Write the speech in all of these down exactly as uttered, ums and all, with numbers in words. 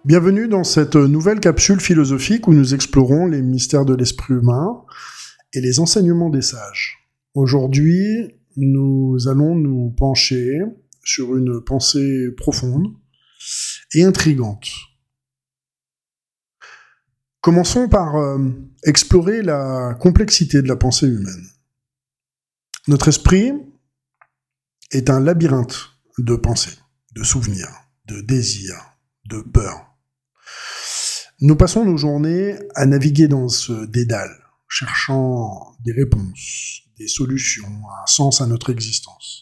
Bienvenue dans cette nouvelle capsule philosophique où nous explorons les mystères de l'esprit humain et les enseignements des sages. Aujourd'hui, nous allons nous pencher sur une pensée profonde et intrigante. Commençons par euh, explorer la complexité de la pensée humaine. Notre esprit est un labyrinthe de pensées, de souvenirs, de désirs, de peurs. Nous passons nos journées à naviguer dans ce dédale, cherchant des réponses, des solutions, un sens à notre existence.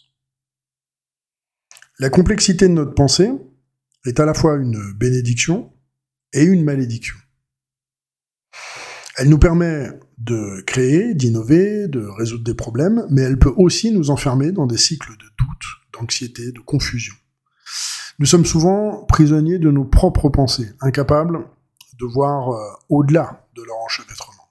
La complexité de notre pensée est à la fois une bénédiction et une malédiction. Elle nous permet de créer, d'innover, de résoudre des problèmes, mais elle peut aussi nous enfermer dans des cycles de doute, d'anxiété, de confusion. Nous sommes souvent prisonniers de nos propres pensées, incapables de voir euh, au-delà de leur enchevêtrement.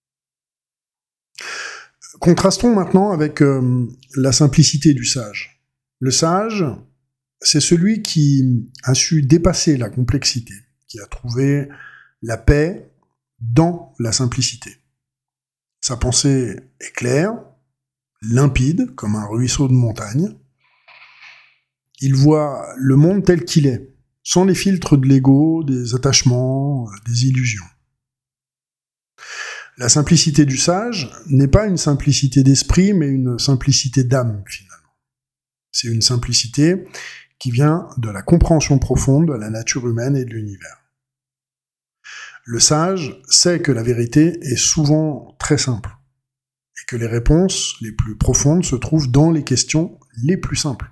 Contrastons maintenant avec euh, la simplicité du sage. Le sage, c'est celui qui a su dépasser la complexité, qui a trouvé la paix dans la simplicité. Sa pensée est claire, limpide, comme un ruisseau de montagne. Il voit le monde tel qu'il est, sans les filtres de l'ego, des attachements, des illusions. La simplicité du sage n'est pas une simplicité d'esprit, mais une simplicité d'âme, finalement. C'est une simplicité qui vient de la compréhension profonde de la nature humaine et de l'univers. Le sage sait que la vérité est souvent très simple, et que les réponses les plus profondes se trouvent dans les questions les plus simples.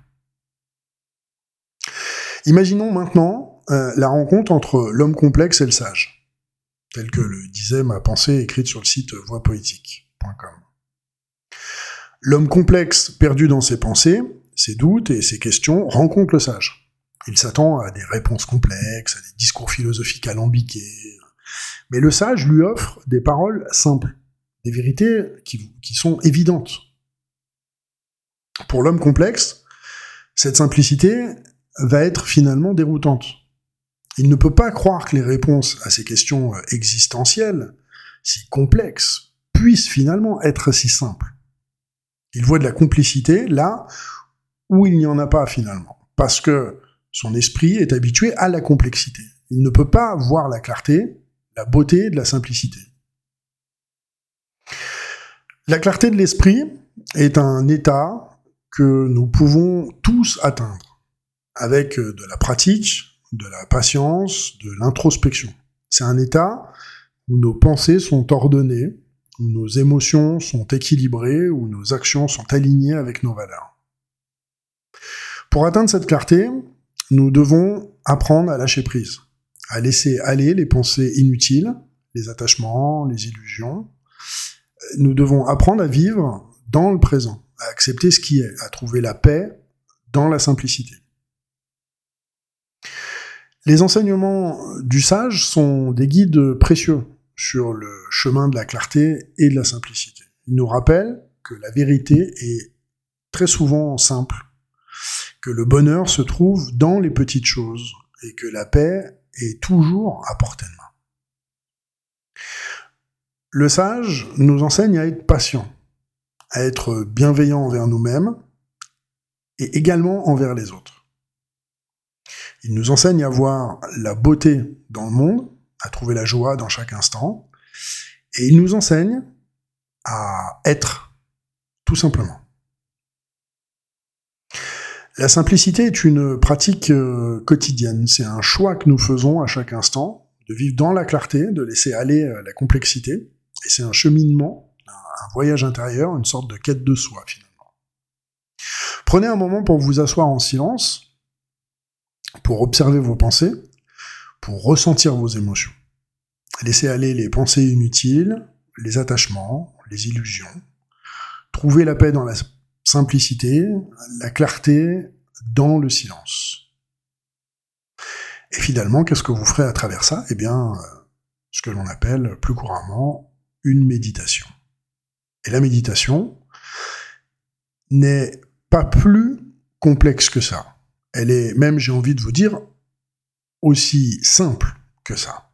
Imaginons maintenant euh, la rencontre entre l'homme complexe et le sage, tel que le disait ma pensée écrite sur le site voix poétique point com. L'homme complexe, perdu dans ses pensées, ses doutes et ses questions, rencontre le sage. Il s'attend à des réponses complexes, à des discours philosophiques alambiqués, mais le sage lui offre des paroles simples, des vérités qui, qui sont évidentes. Pour l'homme complexe, cette simplicité va être finalement déroutante. Il ne peut pas croire que les réponses à ces questions existentielles, si complexes, puissent finalement être si simples. Il voit de la complicité là où il n'y en a pas finalement, parce que son esprit est habitué à la complexité. Il ne peut pas voir la clarté, la beauté de la simplicité. La clarté de l'esprit est un état que nous pouvons tous atteindre, avec de la pratique, de la patience, de l'introspection. C'est un état où nos pensées sont ordonnées, où nos émotions sont équilibrées, où nos actions sont alignées avec nos valeurs. Pour atteindre cette clarté, nous devons apprendre à lâcher prise, à laisser aller les pensées inutiles, les attachements, les illusions. Nous devons apprendre à vivre dans le présent, à accepter ce qui est, à trouver la paix dans la simplicité. Les enseignements du sage sont des guides précieux sur le chemin de la clarté et de la simplicité. Ils nous rappellent que la vérité est très souvent simple, que le bonheur se trouve dans les petites choses et que la paix est toujours à portée de main. Le sage nous enseigne à être patient, à être bienveillant envers nous-mêmes et également envers les autres. Il nous enseigne à voir la beauté dans le monde, à trouver la joie dans chaque instant, et il nous enseigne à être, tout simplement. La simplicité est une pratique euh, quotidienne, c'est un choix que nous faisons à chaque instant, de vivre dans la clarté, de laisser aller euh, la complexité, et c'est un cheminement, un, un voyage intérieur, une sorte de quête de soi, finalement. Prenez un moment pour vous asseoir en silence, pour observer vos pensées, pour ressentir vos émotions. Laissez aller les pensées inutiles, les attachements, les illusions. Trouvez la paix dans la simplicité, la clarté dans le silence. Et finalement, qu'est-ce que vous ferez à travers ça ? Eh bien, ce que l'on appelle plus couramment une méditation. Et la méditation n'est pas plus complexe que ça. Elle est même, j'ai envie de vous dire, aussi simple que ça.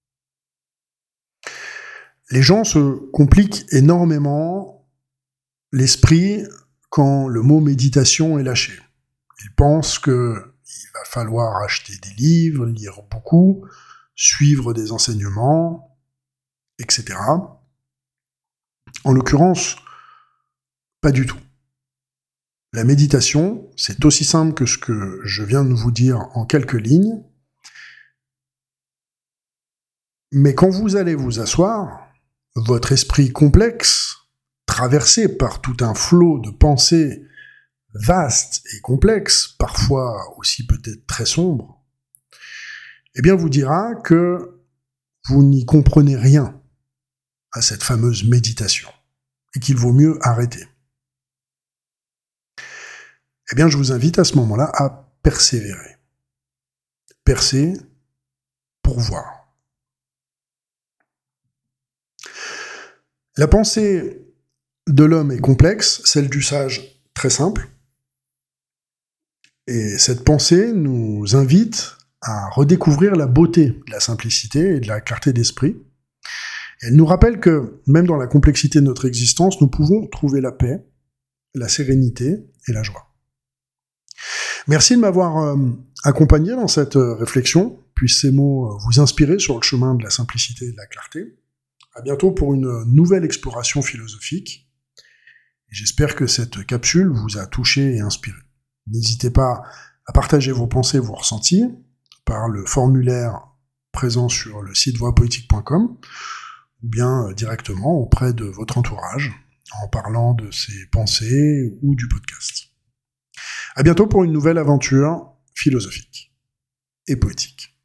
Les gens se compliquent énormément l'esprit quand le mot méditation est lâché. Ils pensent qu'il va falloir acheter des livres, lire beaucoup, suivre des enseignements, et cetera. En l'occurrence, pas du tout. La méditation, c'est aussi simple que ce que je viens de vous dire en quelques lignes, mais quand vous allez vous asseoir, votre esprit complexe, traversé par tout un flot de pensées vastes et complexes, parfois aussi peut-être très sombres, eh bien vous dira que vous n'y comprenez rien à cette fameuse méditation, et qu'il vaut mieux arrêter. Eh bien, je vous invite à ce moment-là à persévérer. Percer pour voir. La pensée de l'homme est complexe, celle du sage très simple. Et cette pensée nous invite à redécouvrir la beauté de la simplicité et de la clarté d'esprit. Elle nous rappelle que, même dans la complexité de notre existence, nous pouvons trouver la paix, la sérénité et la joie. Merci de m'avoir euh, accompagné dans cette euh, réflexion. Puissent ces mots euh, vous inspirer sur le chemin de la simplicité et de la clarté. À bientôt pour une nouvelle exploration philosophique. Et j'espère que cette capsule vous a touché et inspiré. N'hésitez pas à partager vos pensées, vos ressentis par le formulaire présent sur le site voix poétique point com ou bien euh, directement auprès de votre entourage en parlant de ses pensées ou du podcast. À bientôt pour une nouvelle aventure philosophique et poétique.